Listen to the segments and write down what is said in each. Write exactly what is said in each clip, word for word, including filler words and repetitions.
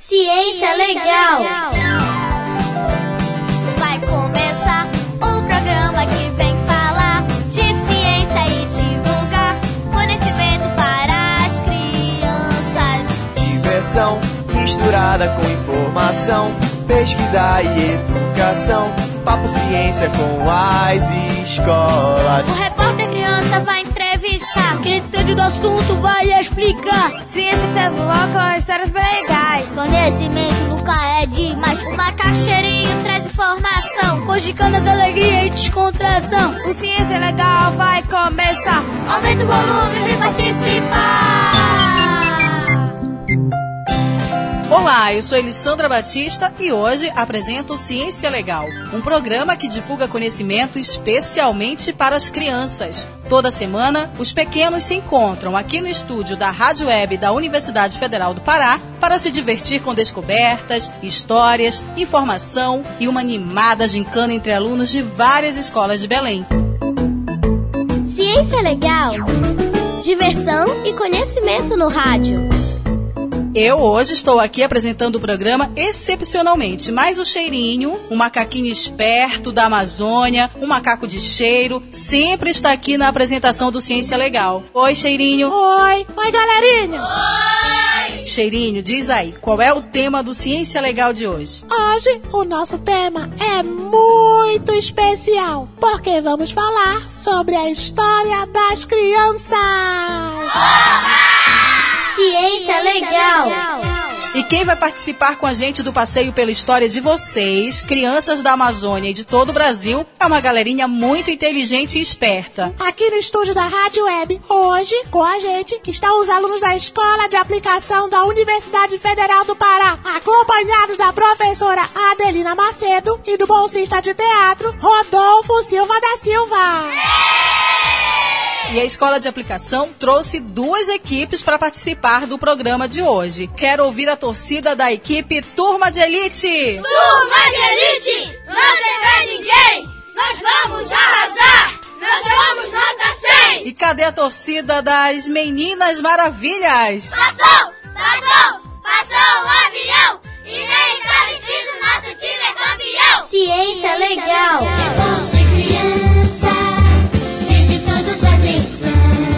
Ciência Legal. Vai começar o programa que vem falar de ciência e divulgar conhecimento para as crianças. Diversão misturada com informação, pesquisa e educação, papo ciência com as escolas. O repórter criança vai entrevistar quem entende do assunto vai explicar. Ciência Tevló com histórias bem legais. Conhecimento nunca é demais. O macaco cheirinho traz informação. Hoje canas, alegria e descontração. O Ciência Legal vai começar. Aumenta o volume e vem participar. Olá, eu sou Elissandra Batista e hoje apresento o Ciência Legal, um programa que divulga conhecimento especialmente para as crianças. Toda semana, os pequenos se encontram aqui no estúdio da Rádio Web da Universidade Federal do Pará para se divertir com descobertas, histórias, informação e uma animada gincana entre alunos de várias escolas de Belém. Ciência Legal, diversão e conhecimento no rádio. Eu hoje estou aqui apresentando o programa excepcionalmente, mas o Cheirinho, um macaquinho esperto da Amazônia, um macaco de cheiro, sempre está aqui na apresentação do Ciência Legal. Oi, Cheirinho. Oi. Oi, galerinha. Oi. Cheirinho, diz aí, qual é o tema do Ciência Legal de hoje? Hoje, o nosso tema é muito especial, porque vamos falar sobre a história das crianças. Ciência Legal. E quem vai participar com a gente do passeio pela história de vocês, crianças da Amazônia e de todo o Brasil, é uma galerinha muito inteligente e esperta. Aqui no estúdio da Rádio Web, hoje, com a gente, estão os alunos da Escola de Aplicação da Universidade Federal do Pará, acompanhados da professora Adelina Macedo e do bolsista de teatro, Rodolfo Silva da Silva. E a Escola de Aplicação trouxe duas equipes para participar do programa de hoje. Quero ouvir a torcida da equipe Turma de Elite! Turma de Elite! Não tem pra ninguém! Nós vamos arrasar! Nós vamos nota cem! E cadê a torcida das Meninas Maravilhas? Passou! Passou! Passou o avião! E nem está vestido, nosso time é campeão! Ciência Legal! Você criança, pede toda sua atenção,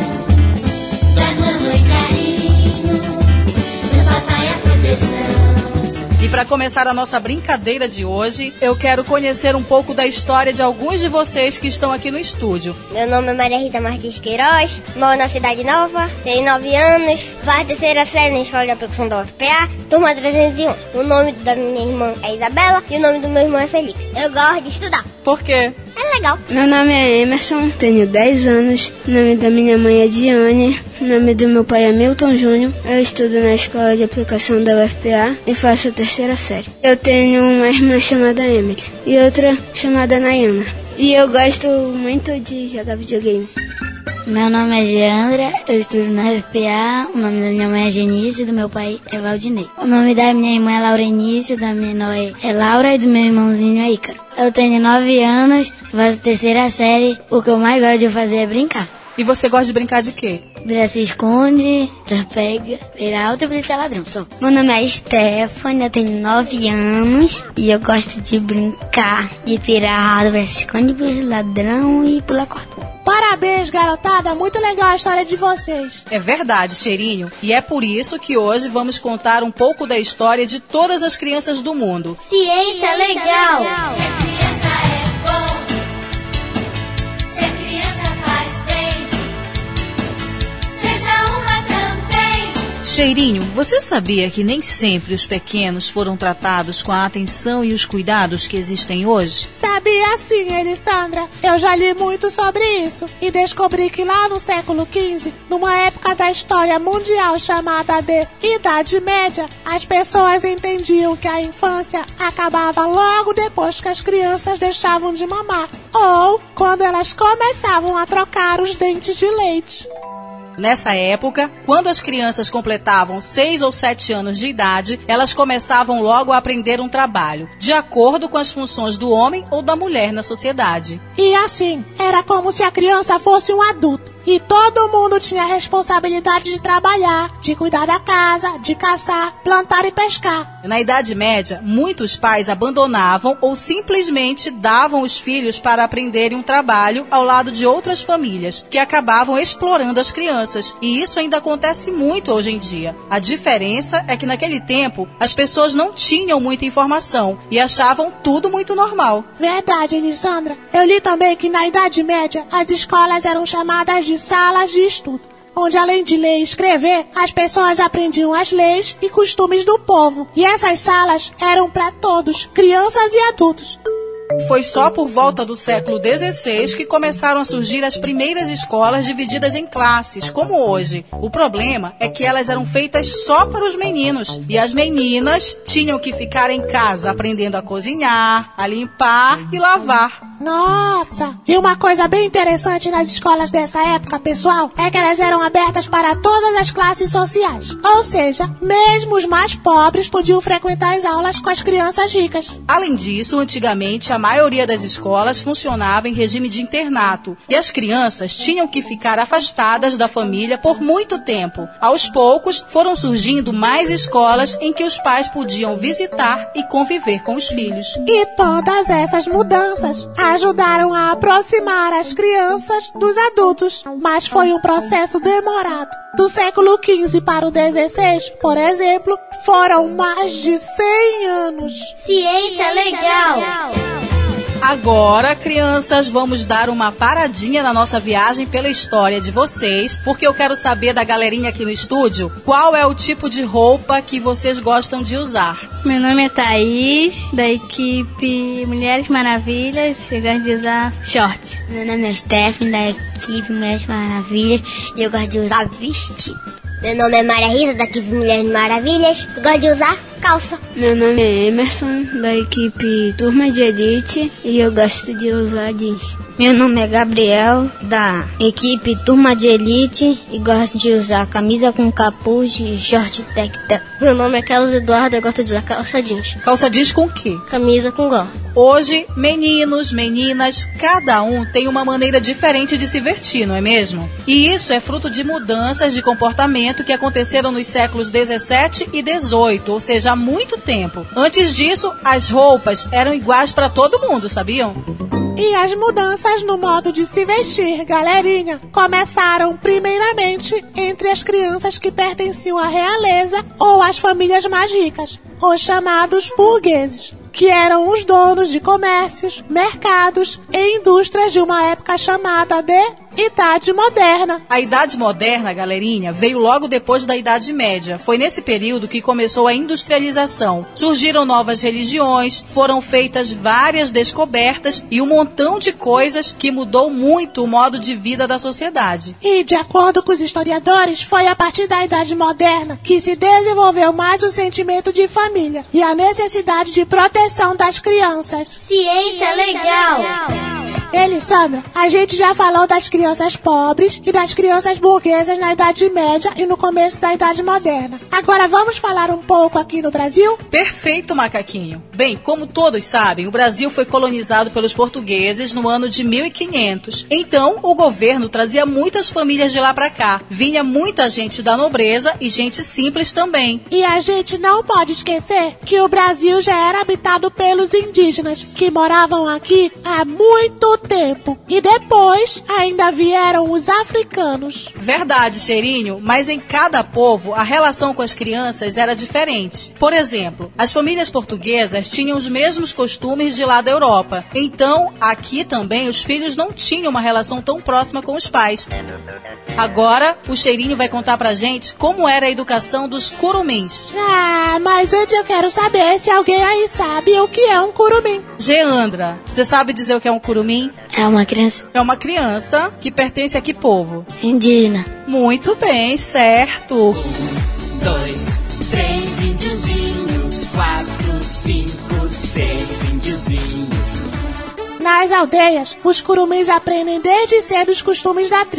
da mamãe carinho, do papai a proteção. E para começar a nossa brincadeira de hoje, eu quero conhecer um pouco da história de alguns de vocês que estão aqui no estúdio. Meu nome é Maria Rita Martins Queiroz, moro na Cidade Nova, tenho nove anos, faço terceira série na Escola de Aplicação da U F P A, turma trezentos e um. O nome da minha irmã é Isabela e o nome do meu irmão é Felipe. Eu gosto de estudar. Por quê? É legal. Meu nome é Emerson, tenho dez anos, o nome da minha mãe é Diane, o nome do meu pai é Milton Júnior, eu estudo na Escola de Aplicação da U F P A e faço a terceira série. Eu tenho uma irmã chamada Emily e outra chamada Nayana. E eu gosto muito de jogar videogame. Meu nome é Geandra, eu estudo na U F P A, o nome da minha mãe é Genice e do meu pai é Valdinei. O nome da minha irmã é Laurenice, da minha mãe é Laura e do meu irmãozinho é Ícaro. Eu tenho nove anos, faço terceira série, o que eu mais gosto de fazer é brincar. E você gosta de brincar de quê? Vira se esconde, pega, vira alto e polícia ladrão, só. Meu nome é Stephanie, eu tenho nove anos e eu gosto de brincar de virar vira se esconde, polícia ladrão e pular corda. Parabéns, garotada, muito legal a história de vocês. É verdade, Cheirinho, e é por isso que hoje vamos contar um pouco da história de todas as crianças do mundo. Ciência Legal. Cheirinho, você sabia que nem sempre os pequenos foram tratados com a atenção e os cuidados que existem hoje? Sabia sim, Elissandra. Eu já li muito sobre isso e descobri que lá no século quinze, numa época da história mundial chamada de Idade Média, as pessoas entendiam que a infância acabava logo depois que as crianças deixavam de mamar ou quando elas começavam a trocar os dentes de leite. Nessa época, quando as crianças completavam seis ou sete anos de idade, elas começavam logo a aprender um trabalho, de acordo com as funções do homem ou da mulher na sociedade. E assim, era como se a criança fosse um adulto. E todo mundo tinha a responsabilidade de trabalhar, de cuidar da casa, de caçar, plantar e pescar. Na Idade Média, muitos pais abandonavam ou simplesmente davam os filhos para aprenderem um trabalho ao lado de outras famílias, que acabavam explorando as crianças. E isso ainda acontece muito hoje em dia. A diferença é que naquele tempo, as pessoas não tinham muita informação e achavam tudo muito normal. Verdade, Elisandra. Eu li também que na Idade Média, as escolas eram chamadas de salas de estudo, onde além de ler e escrever, as pessoas aprendiam as leis e costumes do povo. E essas salas eram para todos, crianças e adultos. Foi só por volta do século dezesseis que começaram a surgir as primeiras escolas divididas em classes, como hoje. O problema é que elas eram feitas só para os meninos, e as meninas tinham que ficar em casa aprendendo a cozinhar, a limpar e lavar. Nossa! E uma coisa bem interessante nas escolas dessa época, pessoal, é que elas eram abertas para todas as classes sociais. Ou seja, mesmo os mais pobres podiam frequentar as aulas com as crianças ricas. Além disso, antigamente, a maioria das escolas funcionava em regime de internato, e as crianças tinham que ficar afastadas da família por muito tempo. Aos poucos, foram surgindo mais escolas em que os pais podiam visitar e conviver com os filhos. E todas essas mudanças ajudaram a aproximar as crianças dos adultos, mas foi um processo demorado. Do século quinze para o dezesseis, por exemplo, foram mais de cem anos. Ciência legal! Agora, crianças, vamos dar uma paradinha na nossa viagem pela história de vocês, porque eu quero saber da galerinha aqui no estúdio qual é o tipo de roupa que vocês gostam de usar. Meu nome é Thaís, da equipe Mulheres Maravilhas. Eu gosto de usar short. Meu nome é Stephanie, da equipe Mulheres Maravilhas, e eu gosto de usar vestido. Meu nome é Maria Rita, da equipe Mulheres Maravilhas. Eu gosto de usar calça. Meu nome é Emerson, da equipe Turma de Elite, e eu gosto de usar jeans. Meu nome é Gabriel, da equipe Turma de Elite, e gosto de usar camisa com capuz e short tec-tec. Meu nome é Carlos Eduardo, eu gosto de usar calça jeans. Calça jeans com o quê? Camisa com gola. Hoje, meninos, meninas, cada um tem uma maneira diferente de se vestir, não é mesmo? E isso é fruto de mudanças de comportamento que aconteceram nos séculos dezessete e dezoito, ou seja, há muito tempo. Antes disso, as roupas eram iguais para todo mundo, sabiam? E as mudanças no modo de se vestir, galerinha, começaram primeiramente entre as crianças que pertenciam à realeza ou às famílias mais ricas, os chamados burgueses, que eram os donos de comércios, mercados e indústrias de uma época chamada de Idade Moderna. A Idade Moderna, galerinha, veio logo depois da Idade Média. Foi nesse período que começou a industrialização. Surgiram novas religiões, foram feitas várias descobertas e um montão de coisas que mudou muito o modo de vida da sociedade. E, de acordo com os historiadores, foi a partir da Idade Moderna que se desenvolveu mais o sentimento de família e a necessidade de proteção das crianças. Ciência legal! Elisandra, a gente já falou das crianças pobres e das crianças burguesas na Idade Média e no começo da Idade Moderna. Agora vamos falar um pouco aqui no Brasil? Perfeito, macaquinho. Bem, como todos sabem, o Brasil foi colonizado pelos portugueses no ano de mil e quinhentos. Então, o governo trazia muitas famílias de lá pra cá. Vinha muita gente da nobreza e gente simples também. E a gente não pode esquecer que o Brasil já era habitado pelos indígenas, que moravam aqui há muito tempo. E depois ainda vieram os africanos. Verdade, Cheirinho, mas em cada povo a relação com as crianças era diferente. Por exemplo, as famílias portuguesas tinham os mesmos costumes de lá da Europa. Então, aqui também os filhos não tinham uma relação tão próxima com os pais. Agora, o Cheirinho vai contar pra gente como era a educação dos curumins. Ah, mas antes eu quero saber se alguém aí sabe o que é um curumim. Geandra, você sabe dizer o que é um curumim? É uma criança. É uma criança que pertence a que povo? Indígena. Muito bem, certo. Um, dois, três índiozinhos, quatro, cinco, seis índiozinhos. Nas aldeias, os curumins aprendem desde cedo os costumes da tribo,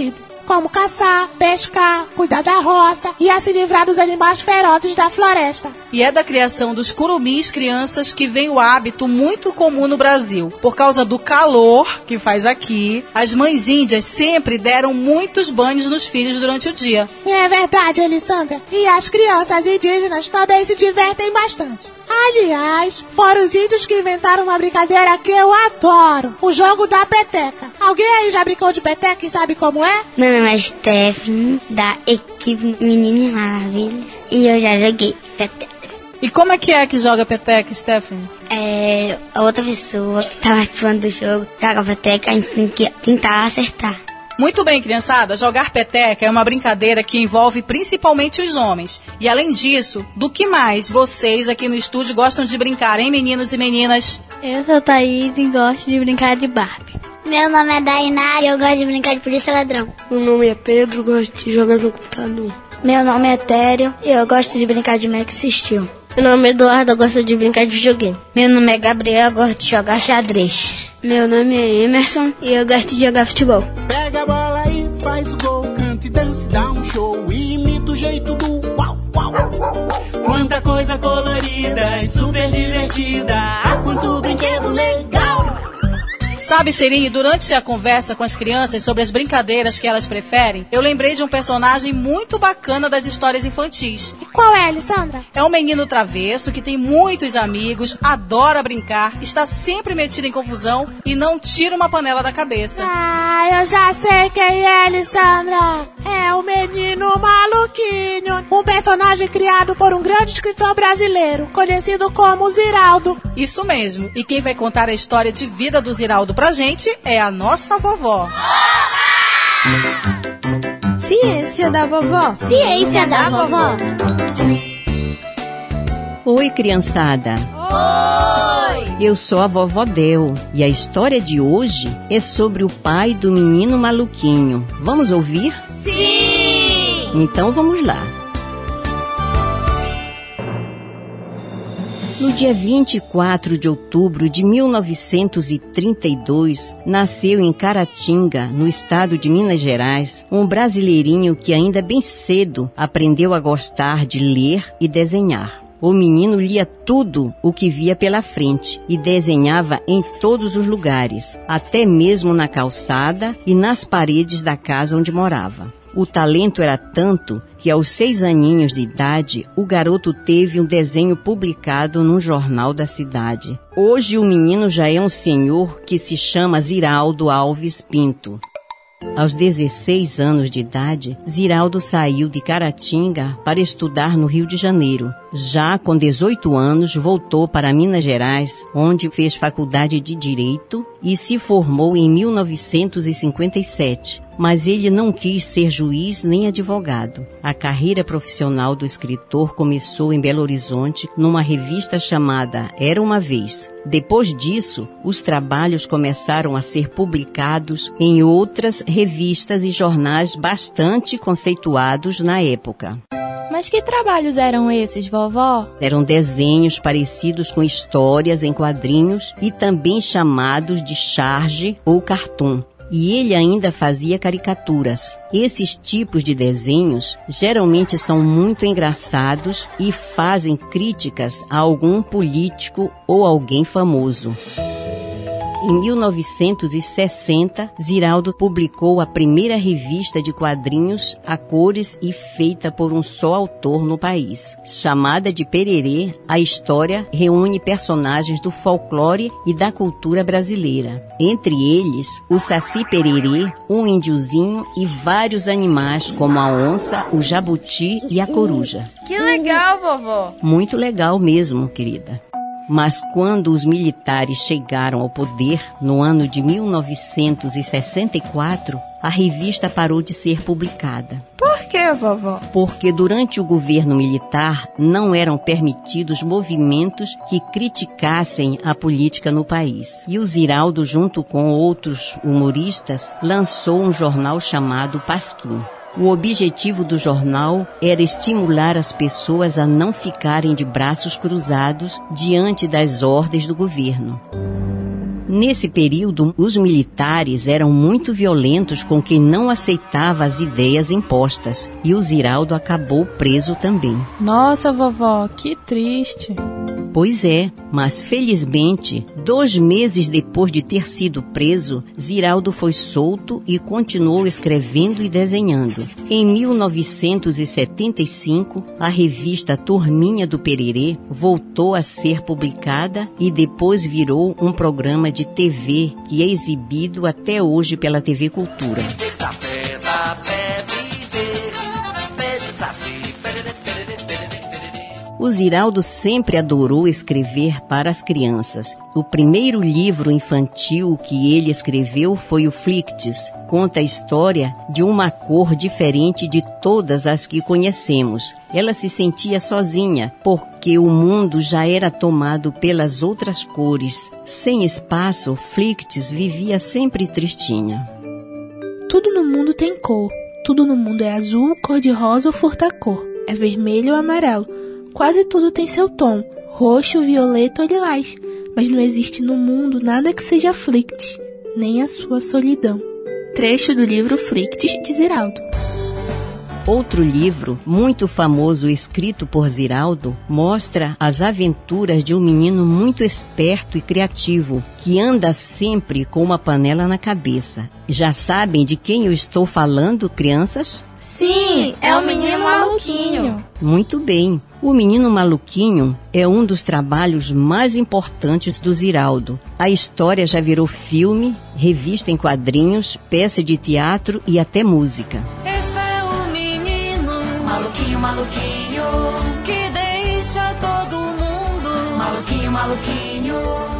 como caçar, pescar, cuidar da roça e a se livrar dos animais ferozes da floresta. E é da criação dos curumis crianças que vem o hábito muito comum no Brasil. Por causa do calor que faz aqui, as mães índias sempre deram muitos banhos nos filhos durante o dia. É verdade, Elissandra. E as crianças indígenas também se divertem bastante. Aliás, foram os índios que inventaram uma brincadeira que eu adoro, o jogo da peteca. Alguém aí já brincou de peteca e sabe como é? Meu nome é Stephanie, da equipe Meninas Maravilhas, e eu já joguei peteca. E como é que é que joga peteca, Stephanie? É, a outra pessoa que tá participando do jogo joga peteca, a gente tem que tentar acertar. Muito bem, criançada, jogar peteca é uma brincadeira que envolve principalmente os homens. E além disso, do que mais vocês aqui no estúdio gostam de brincar, hein, meninos e meninas? Eu sou Thaís e gosto de brincar de Barbie. Meu nome é Dainara e eu gosto de brincar de polícia ladrão. Meu nome é Pedro, gosto de jogar no computador. Meu nome é Tério e eu gosto de brincar de Max Steel. Meu nome é Eduardo, eu gosto de brincar de videogame. Meu nome é Gabriel, eu gosto de jogar xadrez. Meu nome é Emerson e eu gosto de jogar futebol. Pega a bola e faz o gol, canta e dança, dá um show e imita o jeito do uau, uau. Quanta coisa colorida e super divertida, ah, quanto brinquedo legal. Sabe, Cheirinho, durante a conversa com as crianças sobre as brincadeiras que elas preferem, eu lembrei de um personagem muito bacana das histórias infantis. E qual é, Alessandra? É um menino travesso que tem muitos amigos, adora brincar, está sempre metido em confusão e não tira uma panela da cabeça. Ah, eu já sei quem é, Alessandra. É o Menino Maluquinho, um personagem criado por um grande escritor brasileiro, conhecido como Ziraldo. Isso mesmo, e quem vai contar a história de vida do Ziraldo pra gente é a nossa vovó. Ciência da vovó. Ciência da vovó. Oi, criançada. Oi! Eu sou a vovó Del e a história de hoje é sobre o pai do menino maluquinho. Vamos ouvir? Sim! Então vamos lá. No dia vinte e quatro de outubro de mil novecentos e trinta e dois, nasceu em Caratinga, no estado de Minas Gerais, um brasileirinho que ainda bem cedo aprendeu a gostar de ler e desenhar. O menino lia tudo o que via pela frente e desenhava em todos os lugares, até mesmo na calçada e nas paredes da casa onde morava. O talento era tanto que aos seis aninhos de idade, o garoto teve um desenho publicado num jornal da cidade. Hoje o menino já é um senhor que se chama Ziraldo Alves Pinto. Aos dezesseis anos de idade, Ziraldo saiu de Caratinga para estudar no Rio de Janeiro. Já com dezoito anos, voltou para Minas Gerais, onde fez faculdade de Direito e se formou em mil novecentos e cinquenta e sete. Mas ele não quis ser juiz nem advogado. A carreira profissional do escritor começou em Belo Horizonte, numa revista chamada Era Uma Vez. Depois disso, os trabalhos começaram a ser publicados em outras revistas e jornais bastante conceituados na época. Mas que trabalhos eram esses, vovó? Eram desenhos parecidos com histórias em quadrinhos e também chamados de charge ou cartoon. E ele ainda fazia caricaturas. Esses tipos de desenhos geralmente são muito engraçados e fazem críticas a algum político ou alguém famoso. Em mil novecentos e sessenta, Ziraldo publicou a primeira revista de quadrinhos a cores e feita por um só autor no país. Chamada de Pererê, a história reúne personagens do folclore e da cultura brasileira. Entre eles, o Saci Pererê, um índiozinho e vários animais como a onça, o jabuti e a coruja. Que legal, vovó! Muito legal mesmo, querida. Mas quando os militares chegaram ao poder, no ano de mil novecentos e sessenta e quatro, a revista parou de ser publicada. Por que, vovó? Porque durante o governo militar não eram permitidos movimentos que criticassem a política no país. E o Ziraldo, junto com outros humoristas, lançou um jornal chamado Pasquim. O objetivo do jornal era estimular as pessoas a não ficarem de braços cruzados diante das ordens do governo. Nesse período, os militares eram muito violentos com quem não aceitava as ideias impostas, e o Ziraldo acabou preso também. Nossa, vovó, que triste. Pois é, mas felizmente, dois meses depois de ter sido preso, Ziraldo foi solto e continuou escrevendo e desenhando. Em mil novecentos e setenta e cinco, a revista Turminha do Pererê voltou a ser publicada e depois virou um programa de T V que é exibido até hoje pela T V Cultura. O Ziraldo sempre adorou escrever para as crianças. O primeiro livro infantil que ele escreveu foi o Flicts. Conta a história de uma cor diferente de todas as que conhecemos. Ela se sentia sozinha, porque o mundo já era tomado pelas outras cores. Sem espaço, Flicts vivia sempre tristinha. Tudo no mundo tem cor. Tudo no mundo é azul, cor-de-rosa ou furta-cor. É vermelho ou amarelo. Quase tudo tem seu tom, roxo, violeta ou lilás, mas não existe no mundo nada que seja Flicts, nem a sua solidão. Trecho do livro Flicts, de Ziraldo. Outro livro, muito famoso, escrito por Ziraldo, mostra as aventuras de um menino muito esperto e criativo, que anda sempre com uma panela na cabeça. Já sabem de quem eu estou falando, crianças? Sim, é o Menino Maluquinho. Muito bem. O Menino Maluquinho é um dos trabalhos mais importantes do Ziraldo. A história já virou filme, revista em quadrinhos, peça de teatro e até música. Esse é o menino maluquinho, maluquinho, que deixa todo mundo maluquinho, maluquinho.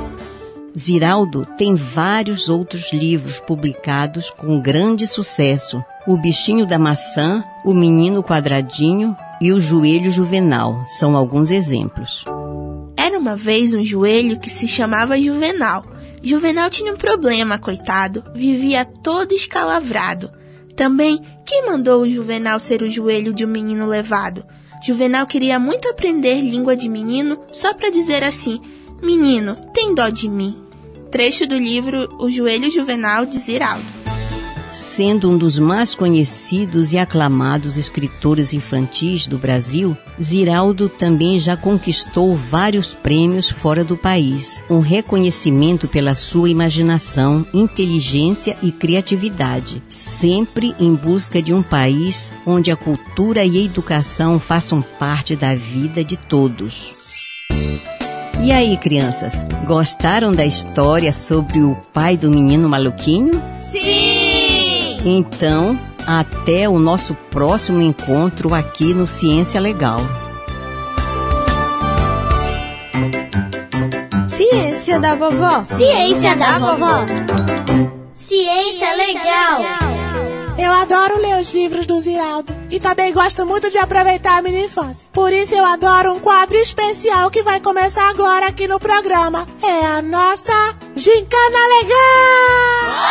Ziraldo tem vários outros livros publicados com grande sucesso. O Bichinho da Maçã, O Menino Quadradinho e O Joelho Juvenal são alguns exemplos. Era uma vez um joelho que se chamava Juvenal. Juvenal tinha um problema, coitado, vivia todo escalavrado. Também, quem mandou o Juvenal ser o joelho de um menino levado? Juvenal queria muito aprender língua de menino só para dizer assim: menino, tem dó de mim. Trecho do livro O Joelho Juvenal, de Ziraldo. Sendo um dos mais conhecidos e aclamados escritores infantis do Brasil, Ziraldo também já conquistou vários prêmios fora do país, um reconhecimento pela sua imaginação, inteligência e criatividade, sempre em busca de um país onde a cultura e a educação façam parte da vida de todos. E aí, crianças, gostaram da história sobre o pai do Menino Maluquinho? Sim! Então, até o nosso próximo encontro aqui no Ciência Legal. Ciência da vovó. Ciência da vovó. Ciência Legal. Eu adoro ler os livros do Ziraldo e também gosto muito de aproveitar a minha infância. Por isso eu adoro um quadro especial que vai começar agora aqui no programa. É a nossa Gincana Legal!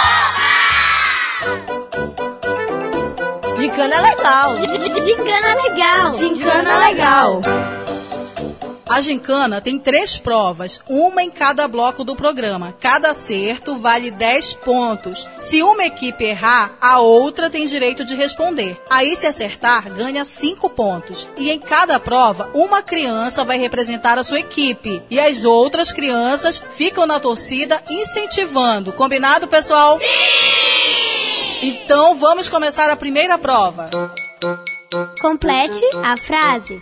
Gincana Legal! Gincana Legal! Gincana Legal! A gincana tem três provas, uma em cada bloco do programa. Cada acerto vale dez pontos. Se uma equipe errar, a outra tem direito de responder. Aí, se acertar, ganha cinco pontos. E em cada prova, uma criança vai representar a sua equipe. E as outras crianças ficam na torcida incentivando. Combinado, pessoal? Sim! Então, vamos começar a primeira prova. Complete a frase.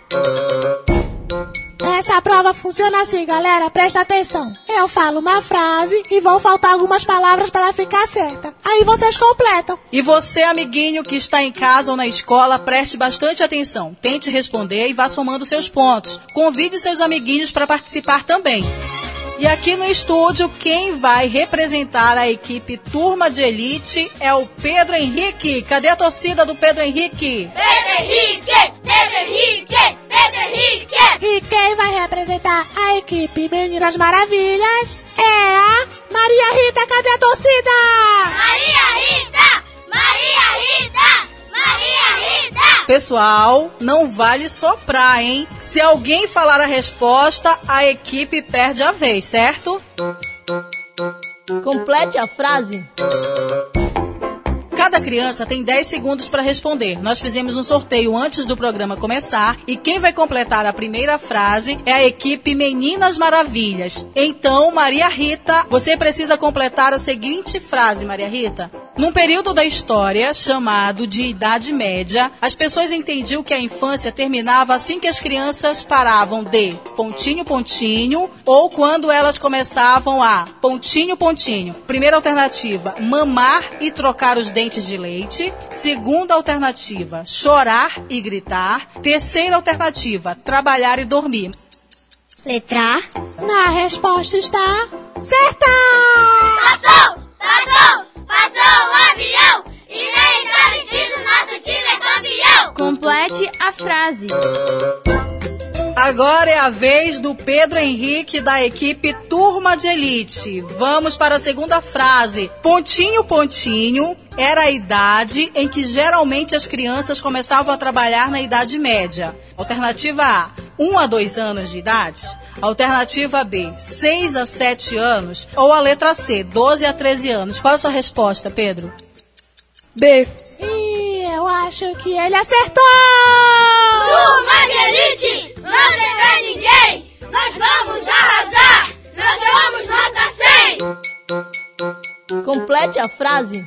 Essa prova funciona assim, galera, presta atenção. Eu falo uma frase e vão faltar algumas palavras para ela ficar certa. Aí vocês completam. E você, amiguinho que está em casa ou na escola, preste bastante atenção. Tente responder e vá somando seus pontos. Convide seus amiguinhos para participar também. E aqui no estúdio, quem vai representar a equipe Turma de Elite é o Pedro Henrique. Cadê a torcida do Pedro Henrique? Pedro Henrique! Pedro Henrique! Pedro Henrique! E quem vai representar a equipe Meninas Maravilhas é a Maria Rita. Cadê a torcida? Maria Rita! Maria Rita! Maria Rita! Pessoal, não vale soprar, hein? Se alguém falar a resposta, a equipe perde a vez, certo? Complete a frase. Cada criança tem dez segundos para responder. Nós fizemos um sorteio antes do programa começar e quem vai completar a primeira frase é a equipe Meninas Maravilhas. Então, Maria Rita, você precisa completar a seguinte frase, Maria Rita. Num período da história, chamado de Idade Média, as pessoas entendiam que a infância terminava assim que as crianças paravam de pontinho, pontinho, ou quando elas começavam a pontinho, pontinho. Primeira alternativa, mamar e trocar os dentes de leite. Segunda alternativa, chorar e gritar. Terceira alternativa, trabalhar e dormir. Letra A. Na resposta está certa! Passou! Passou! Passou o avião! E nem está vestido, nosso time é campeão! Complete a frase. Agora é a vez do Pedro Henrique da equipe Turma de Elite. Vamos para a segunda frase. Pontinho, pontinho era a idade em que geralmente as crianças começavam a trabalhar na Idade Média. Alternativa A, um a dois anos de idade. Alternativa B, seis a sete anos. Ou a letra C, doze a treze anos. Qual é a sua resposta, Pedro? B. Ih, eu acho que ele acertou! Turma de Elite, não tem pra ninguém! Nós vamos arrasar! Nós vamos nota cem! Complete a frase.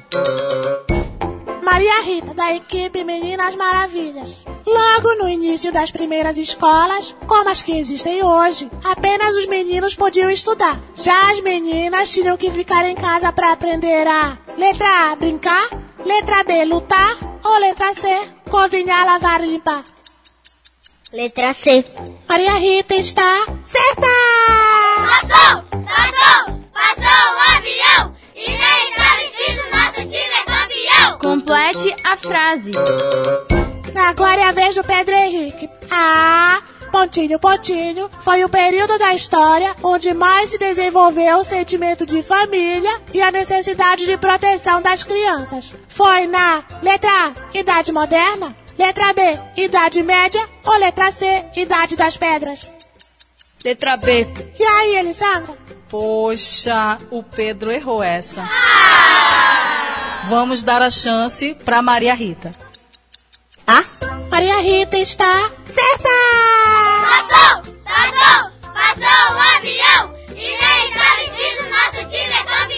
Maria Rita, da equipe Meninas Maravilhas. Logo no início das primeiras escolas, como as que existem hoje, apenas os meninos podiam estudar. Já as meninas tinham que ficar em casa para aprender a letra A, brincar, letra B, lutar, ou letra C, cozinhar, lavar e limpar. Letra C. Maria Rita está certa! Passou! Passou! Passou o avião! E nem está vestido, nosso time é campeão! Complete a frase. Agora é a vez do Pedro Henrique. Ah, pontinho, pontinho, foi o período da história onde mais se desenvolveu o sentimento de família e a necessidade de proteção das crianças. Foi na letra A, Idade Moderna, letra B, Idade Média ou letra C, Idade das Pedras? Letra B. E aí, Elisandra? Poxa, o Pedro errou essa. Ah! Vamos dar a chance para Maria Rita. Ah? Maria Rita está certa! Passou! Passou! Passou o avião! E nem está vestido, nosso time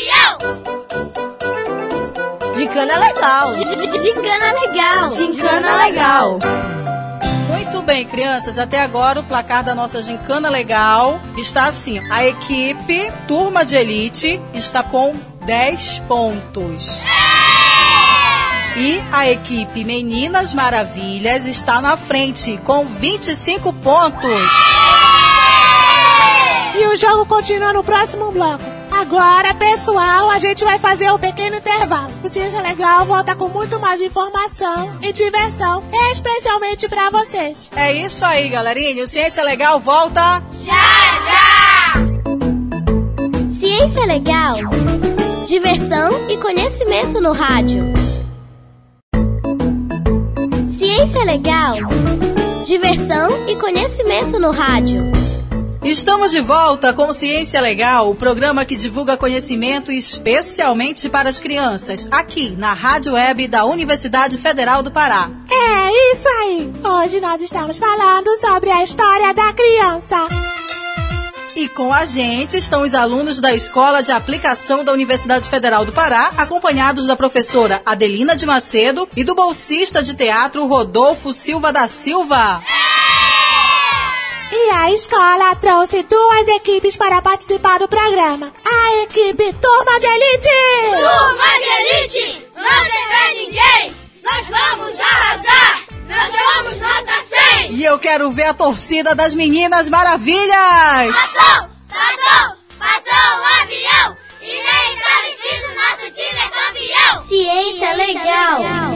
é campeão! Gincana legal! Gincana legal! Gincana legal! Muito bem, crianças, até agora o placar da nossa gincana legal está assim. A equipe Turma de Elite está com dez pontos. E a equipe Meninas Maravilhas está na frente com vinte e cinco pontos. E o jogo continua no próximo bloco. Agora, pessoal, a gente vai fazer um pequeno intervalo. O Ciência Legal volta com muito mais informação e diversão, especialmente pra vocês. É isso aí, galerinha. O Ciência Legal volta já, já! Ciência Legal. Diversão e conhecimento no rádio. Ciência Legal. Diversão e conhecimento no rádio. Estamos de volta com Ciência Legal, o programa que divulga conhecimento especialmente para as crianças, aqui na Rádio Web da Universidade Federal do Pará. É isso aí! Hoje nós estamos falando sobre a história da criança. E com a gente estão os alunos da Escola de Aplicação da Universidade Federal do Pará, acompanhados da professora Adelina de Macedo e do bolsista de teatro Rodolfo Silva da Silva. E a escola trouxe duas equipes para participar do programa. A equipe Turma de Elite! Turma de Elite! Não tem pra ninguém! Nós vamos arrasar! Nós vamos nota cem! E eu quero ver a torcida das Meninas Maravilhas! Passou! Passou! Passou o avião! E nem está vestido, nosso time é campeão! Ciência Legal!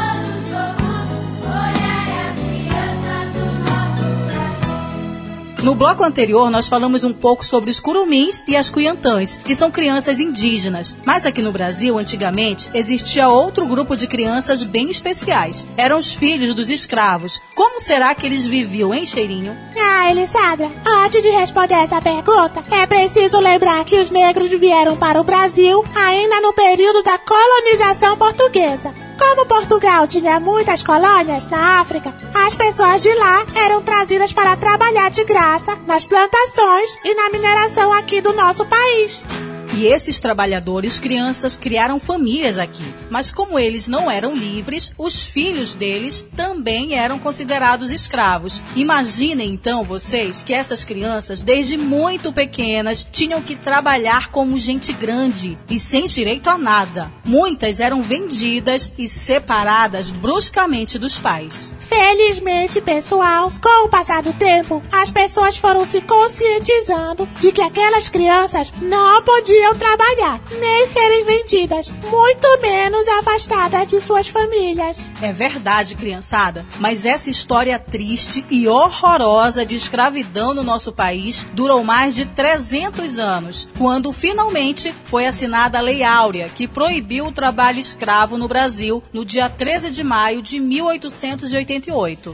No bloco anterior, nós falamos um pouco sobre os curumins e as cuiantãs, que são crianças indígenas. Mas aqui no Brasil, antigamente, existia outro grupo de crianças bem especiais. Eram os filhos dos escravos. Como será que eles viviam, hein, Cheirinho? Ah, Elissandra, antes de responder essa pergunta, é preciso lembrar que os negros vieram para o Brasil ainda no período da colonização portuguesa. Como Portugal tinha muitas colônias na África, as pessoas de lá eram trazidas para trabalhar de graça nas plantações e na mineração aqui do nosso país. E esses trabalhadores, crianças, criaram famílias aqui. Mas como eles não eram livres, os filhos deles também eram considerados escravos. Imaginem então vocês que essas crianças, desde muito pequenas, tinham que trabalhar como gente grande e sem direito a nada. Muitas eram vendidas e separadas bruscamente dos pais. Felizmente, pessoal, com o passar do tempo, as pessoas foram se conscientizando de que aquelas crianças não podiam trabalhar, nem serem vendidas, muito menos afastadas de suas famílias. É verdade, criançada, mas essa história triste e horrorosa de escravidão no nosso país durou mais de trezentos anos, quando finalmente foi assinada a Lei Áurea, que proibiu o trabalho escravo no Brasil no dia treze de maio de mil oitocentos e oitenta e oito.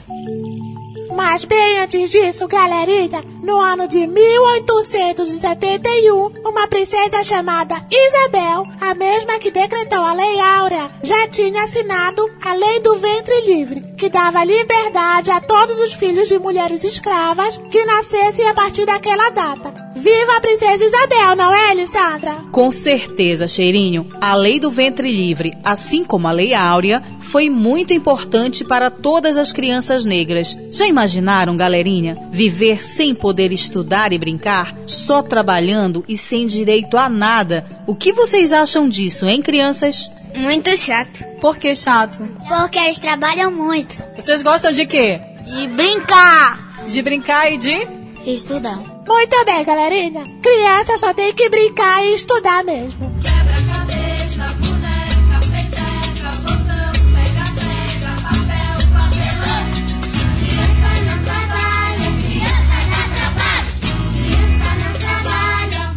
Mas bem antes disso, galerinha, no ano de mil oitocentos e setenta e um, uma princesa chamada Isabel, a mesma que decretou a Lei Áurea, já tinha assinado a Lei do Ventre Livre, que dava liberdade a todos os filhos de mulheres escravas que nascessem a partir daquela data. Viva a princesa Isabel, não é, Alessandra? Com certeza, Cheirinho. A Lei do Ventre Livre, assim como a Lei Áurea, foi muito importante para todas as crianças negras. Já imaginaram, galerinha, viver sem poder estudar e brincar, só trabalhando e sem direito a nada? O que vocês acham disso, hein, crianças? Muito chato. Por que chato? Porque eles trabalham muito. Vocês gostam de quê? De brincar. De brincar e de... estudar. Muito bem, galerinha. Criança só tem que brincar e estudar mesmo. Quebra-cabeça, boneca, peteca, botão, pega, pega, papel, papelão. Criança não trabalha, criança dá trabalho, criança não trabalha.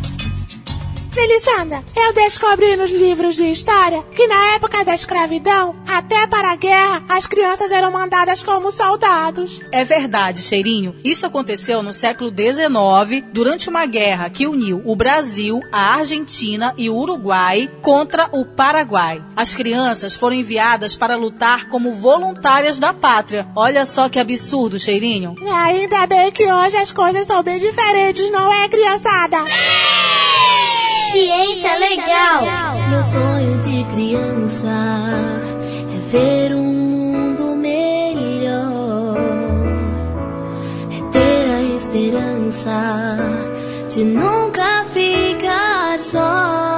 Melissandra, eu descobri nos livros de história que na época da escravidão, até para a guerra, as crianças eram mandadas como soldados. É verdade, Cheirinho. Isso aconteceu no século dezenove, durante uma guerra que uniu o Brasil, a Argentina e o Uruguai contra o Paraguai. As crianças foram enviadas para lutar como voluntárias da pátria. Olha só que absurdo, Cheirinho. Ainda bem que hoje as coisas são bem diferentes, não é, criançada? Ciência legal. Meu sonho de criança é ver um mundo melhor, é ter a esperança de nunca ficar só.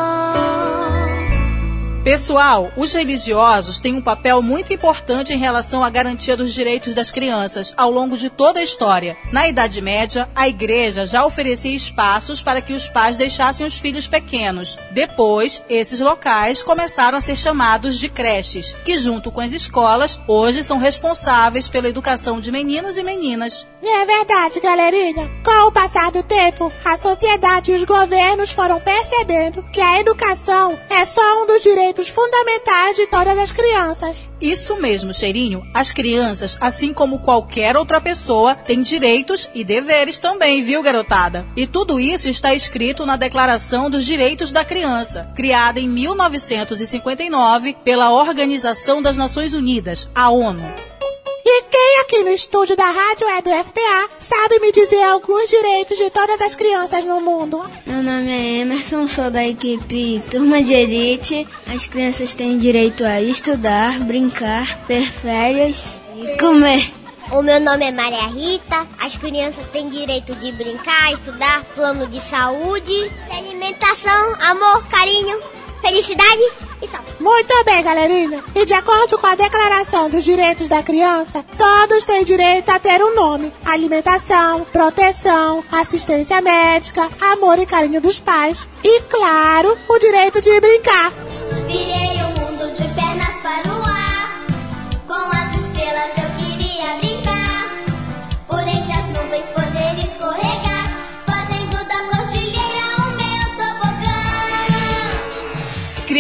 Pessoal, os religiosos têm um papel muito importante em relação à garantia dos direitos das crianças ao longo de toda a história. Na Idade Média, a igreja já oferecia espaços para que os pais deixassem os filhos pequenos. Depois, esses locais começaram a ser chamados de creches, que junto com as escolas, hoje são responsáveis pela educação de meninos e meninas. É verdade, galerinha. Com o passar do tempo, a sociedade e os governos foram percebendo que a educação é só um dos direitos fundamentais de todas as crianças. Isso mesmo, Cheirinho. As crianças, assim como qualquer outra pessoa, têm direitos e deveres também, viu, garotada? E tudo isso está escrito na Declaração dos Direitos da Criança, criada em mil novecentos e cinquenta e nove pela Organização das Nações Unidas, a ONU. E quem aqui no estúdio da Rádio Web U F P A sabe me dizer alguns direitos de todas as crianças no mundo? Meu nome é Emerson, sou da equipe Turma de Elite. As crianças têm direito a estudar, brincar, ter férias e comer. O meu nome é Maria Rita. As crianças têm direito de brincar, estudar, plano de saúde, alimentação, amor, carinho, felicidade e saúde. Muito bem, galerinha. E de acordo com a Declaração dos Direitos da Criança, todos têm direito a ter um nome, alimentação, proteção, assistência médica, amor e carinho dos pais e, claro, o direito de brincar. Virei o mundo de pernas para o ar, com as estrelas eu queria brincar, por entre as nuvens poder escolher.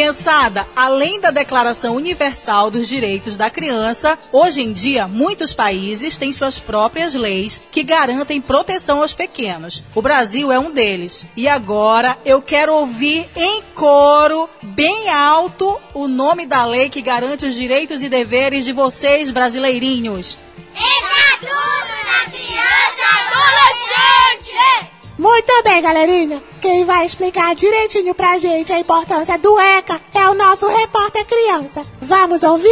Criançada, além da Declaração Universal dos Direitos da Criança, hoje em dia muitos países têm suas próprias leis que garantem proteção aos pequenos. O Brasil é um deles. E agora eu quero ouvir em coro, bem alto, o nome da lei que garante os direitos e deveres de vocês, brasileirinhos. Estatuto da Criança e Adolescente! Muito bem, galerinha. Quem vai explicar direitinho pra gente a importância do ECA é o nosso repórter criança. Vamos ouvir?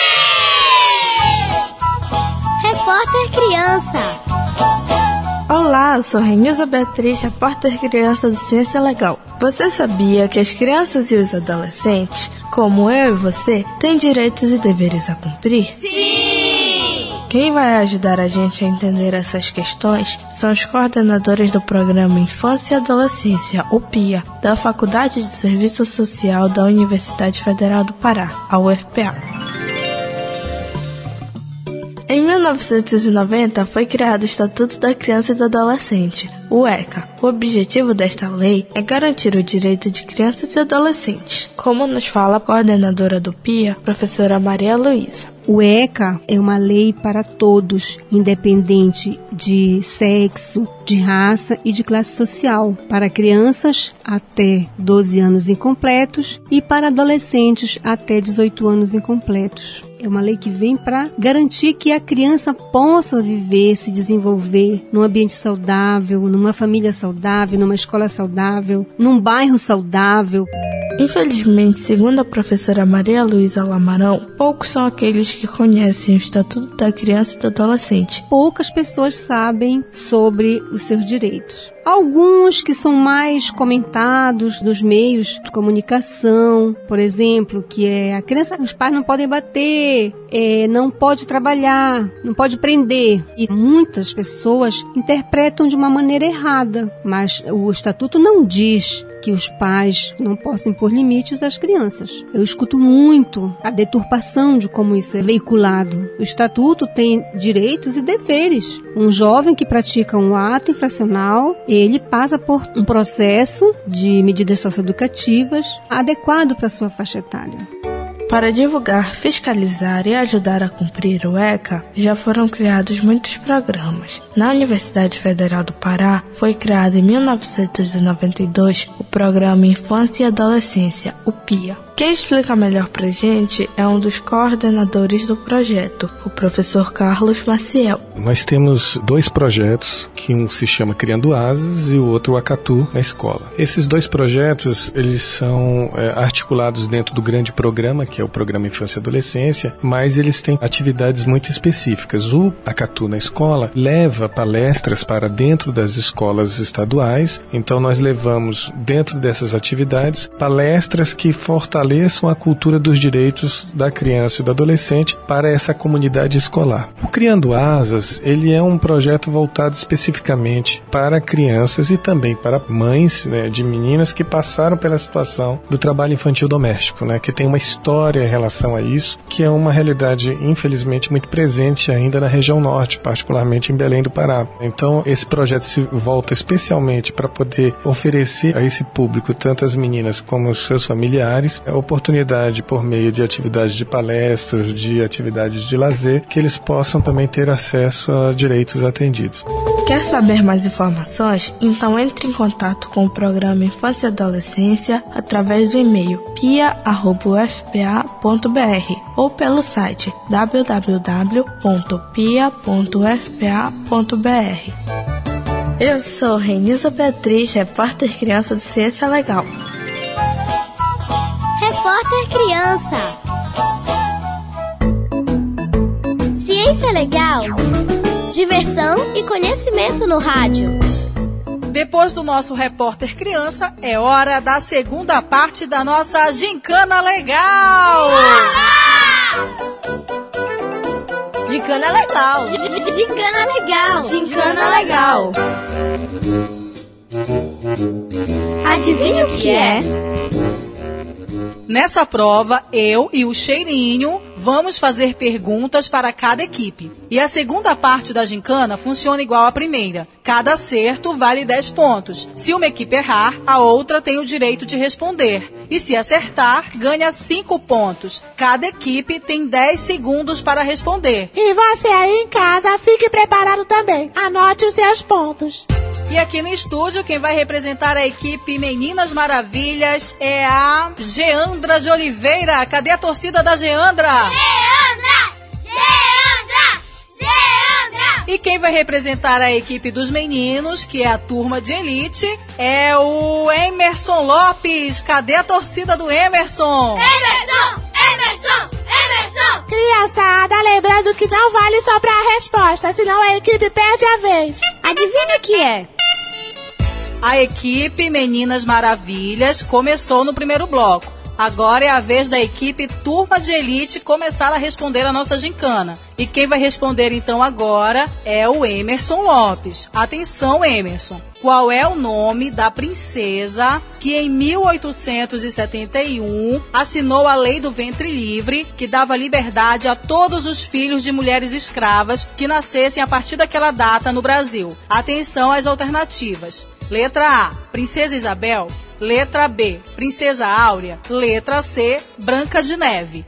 Sim! Repórter Criança. Olá, eu sou Renilza Beatriz, repórter criança do Ciência Legal. Você sabia que as crianças e os adolescentes, como eu e você, têm direitos e deveres a cumprir? Sim! Quem vai ajudar a gente a entender essas questões são os coordenadores do Programa Infância e Adolescência, o P I A, da Faculdade de Serviço Social da Universidade Federal do Pará, a U F P A. Em mil novecentos e noventa foi criado o Estatuto da Criança e do Adolescente, o ECA. O objetivo desta lei é garantir o direito de crianças e adolescentes, como nos fala a coordenadora do P I A, professora Maria Luísa. O ECA é uma lei para todos, independente de sexo, de raça e de classe social, para crianças até doze anos incompletos e para adolescentes até dezoito anos incompletos. É uma lei que vem para garantir que a criança possa viver, se desenvolver num ambiente saudável, numa família saudável, numa escola saudável, num bairro saudável. Infelizmente, segundo a professora Maria Luísa Lamarão, poucos são aqueles que conhecem o Estatuto da Criança e do Adolescente. Poucas pessoas sabem sobre os seus direitos. Alguns que são mais comentados nos meios de comunicação, por exemplo, que é a criança, os pais não podem bater, é, não pode trabalhar, não pode prender. E muitas pessoas interpretam de uma maneira errada, mas o Estatuto não diz que os pais não possam impor limites às crianças. Eu escuto muito a deturpação de como isso é veiculado. O Estatuto tem direitos e deveres. Um jovem que pratica um ato infracional, ele passa por um processo de medidas socioeducativas adequado para a sua faixa etária. Para divulgar, fiscalizar e ajudar a cumprir o ECA, já foram criados muitos programas. Na Universidade Federal do Pará, foi criado em mil novecentos e noventa e dois o Programa Infância e Adolescência, o P I A. Quem explica melhor pra gente é um dos coordenadores do projeto, o professor Carlos Maciel. Nós temos dois projetos, que um se chama Criando Asas e o outro o Acatu na escola. Esses dois projetos, eles são é, articulados dentro do grande programa, que é o Programa Infância e Adolescência, mas eles têm atividades muito específicas. O Acatu na escola leva palestras para dentro das escolas estaduais, então nós levamos dentro dessas atividades palestras que fortalecem a cultura dos direitos da criança e do adolescente para essa comunidade escolar. O Criando Asas, ele é um projeto voltado especificamente para crianças e também para mães, né, de meninas que passaram pela situação do trabalho infantil doméstico, né, que tem uma história em relação a isso, que é uma realidade, infelizmente, muito presente ainda na região norte, particularmente em Belém do Pará. Então, esse projeto se volta especialmente para poder oferecer a esse público, tanto as meninas como os seus familiares, a oportunidade por meio de atividades de palestras, de atividades de lazer, que eles possam também ter acesso a direitos atendidos. Quer saber mais informações? Então entre em contato com o Programa Infância e Adolescência através do e-mail pia arroba u f p a ponto b r ou pelo site w w w ponto pia ponto u f p a ponto b r. Eu sou Renilza Beatriz, repórter criança do Ciência Legal. Repórter Criança. Ciência Legal. Diversão e conhecimento no rádio. Depois do nosso Repórter Criança, é hora da segunda parte da nossa Gincana Legal. Gincana Legal. Gincana Legal. Gincana Legal. Adivinha o que é? Nessa prova, eu e o Cheirinho vamos fazer perguntas para cada equipe. E a segunda parte da gincana funciona igual à primeira. Cada acerto vale dez pontos. Se uma equipe errar, a outra tem o direito de responder. E se acertar, ganha cinco pontos. Cada equipe tem dez segundos para responder. E você aí em casa, fique preparado também. Anote os seus pontos. E aqui no estúdio, quem vai representar a equipe Meninas Maravilhas é a Geandra de Oliveira. Cadê a torcida da Geandra? Geandra! Geandra! Geandra! E quem vai representar a equipe dos meninos, que é a turma de elite, é o Emerson Lopes. Cadê a torcida do Emerson? Emerson! Emerson! Emerson! Criançada, lembrando que não vale só pra resposta, senão a equipe perde a vez. Adivinha o que é? A equipe Meninas Maravilhas começou no primeiro bloco. Agora é a vez da equipe Turma de Elite começar a responder a nossa gincana. E quem vai responder então agora é o Emerson Lopes. Atenção, Emerson. Qual é o nome da princesa que em mil oitocentos e setenta e um assinou a Lei do Ventre Livre, que dava liberdade a todos os filhos de mulheres escravas que nascessem a partir daquela data no Brasil? Atenção às alternativas. Letra A, Princesa Isabel. Letra B, Princesa Áurea. Letra C, Branca de Neve.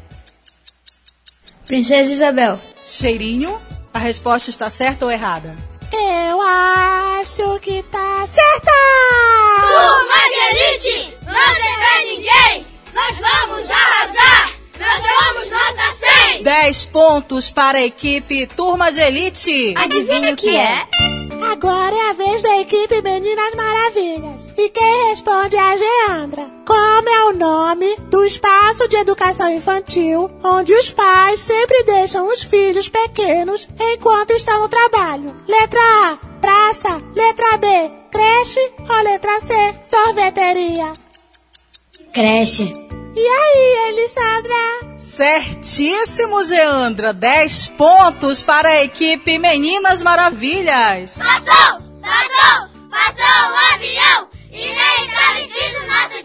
Princesa Isabel. Cheirinho, a resposta está certa ou errada? Eu acho que tá certa! Turma de Elite, não tem pra ninguém! Nós vamos arrasar! Nós vamos nota cem! dez pontos para a equipe Turma de Elite. Adivinha o que é? Agora é a vez da equipe Meninas Maravilhas. E quem responde é a Geandra. Como é o nome do espaço de educação infantil onde os pais sempre deixam os filhos pequenos enquanto estão no trabalho? Letra A, praça. Letra B, creche. Ou letra C, sorveteria? Creche. E aí, Elissandra? Certíssimo, Geandra. dez pontos para a equipe Meninas Maravilhas. Passou! Passou! Passou o avião! E nem estava escrito nosso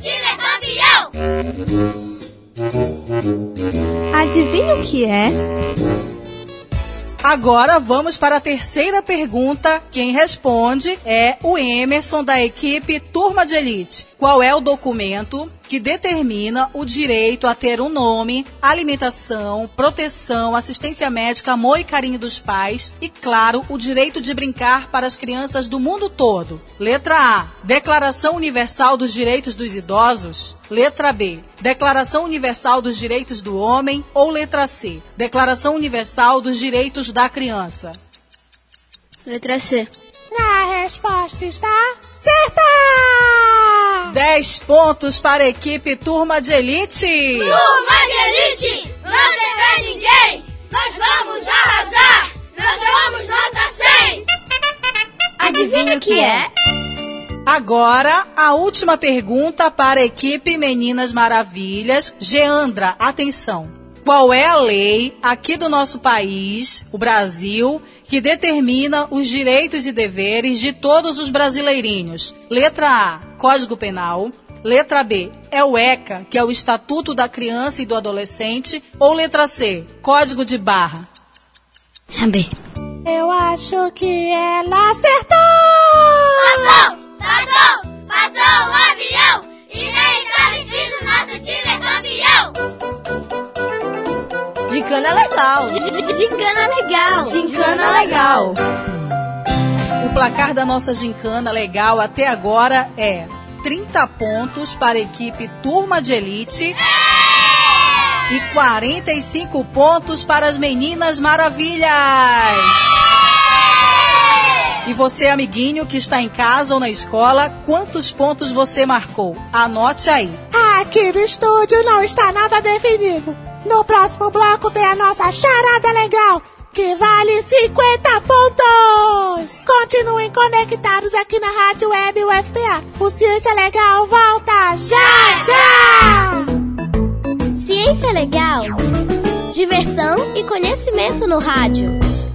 time é campeão! Adivinha o que é? Agora vamos para a terceira pergunta. Quem responde é o Emerson da equipe Turma de Elite. Qual é o documento que determina o direito a ter um nome, alimentação, proteção, assistência médica, amor e carinho dos pais e, claro, o direito de brincar para as crianças do mundo todo? Letra A, Declaração Universal dos Direitos dos Idosos. Letra B, Declaração Universal dos Direitos do Homem. Ou letra C, Declaração Universal dos Direitos da Criança. Letra C. A resposta está certa! dez pontos para a equipe Turma de Elite. Turma de Elite, não tem pra ninguém. Nós vamos arrasar. Nós vamos nota cem. Adivinha o que é? Agora, a última pergunta para a equipe Meninas Maravilhas. Geandra, atenção. Qual é a lei aqui do nosso país, o Brasil, que determina os direitos e deveres de todos os brasileirinhos? Letra A, Código Penal. Letra B, é o ECA, que é o Estatuto da Criança e do Adolescente. Ou letra C, Código de Barra? A B. Eu acho que ela acertou! Passou! Passou! Passou o avião! E nem estava escrito nosso time é campeão! Gincana legal. Gincana legal. Gincana legal. O placar da nossa gincana legal até agora é trinta pontos para a equipe Turma de Elite e quarenta e cinco pontos para as Meninas Maravilhas. E você, amiguinho, que está em casa ou na escola, quantos pontos você marcou? Anote aí. Aqui no estúdio não está nada definido. No próximo bloco tem a nossa charada legal, que vale cinquenta pontos. Continuem conectados aqui na Rádio Web U F P A. O Ciência Legal volta já, já! Ciência Legal. Diversão e conhecimento no rádio.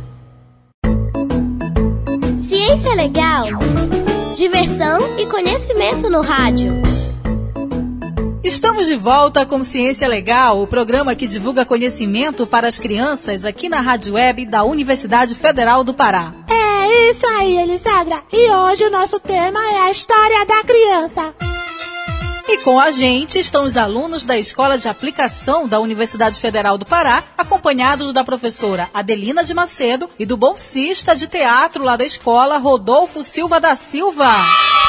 Ciência Legal. Diversão e conhecimento no rádio. Estamos de volta com Ciência Legal, o programa que divulga conhecimento para as crianças aqui na Rádio Web da Universidade Federal do Pará. É isso aí, Elisandra. E hoje o nosso tema é a história da criança. E com a gente estão os alunos da Escola de Aplicação da Universidade Federal do Pará, acompanhados da professora Adelina de Macedo e do bolsista de teatro lá da escola, Rodolfo Silva da Silva.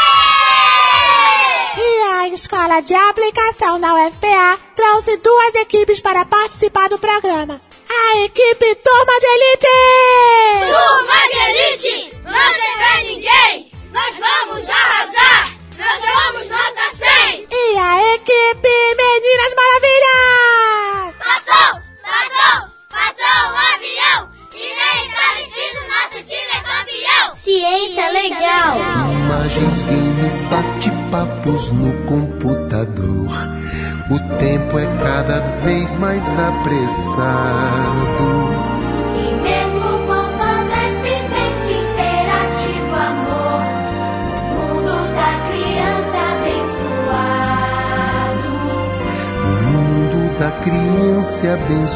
E a Escola de Aplicação da U F P A trouxe duas equipes para participar do programa. A equipe Turma de Elite! Turma de Elite! Não tem pra ninguém! Nós vamos arrasar! Nós vamos nota cem! E a equipe Meninas Maravilhas! Passou! Passou! Passou o avião! E nem está escrito nosso time é campeão! Ciência Legal! Imagens, games, bate-papos no computador. O tempo é cada vez mais apressado. E mesmo com todo esse imenso interativo amor, o mundo da criança abençoado. O mundo da criança